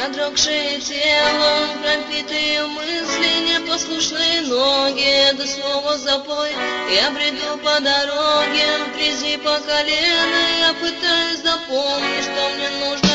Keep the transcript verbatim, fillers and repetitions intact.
продрогшее тело, пропитые мысли, непослушные ноги, да снова запой. Я бреду по дороге, призри по колено, я пытаюсь запомнить, что мне нужно.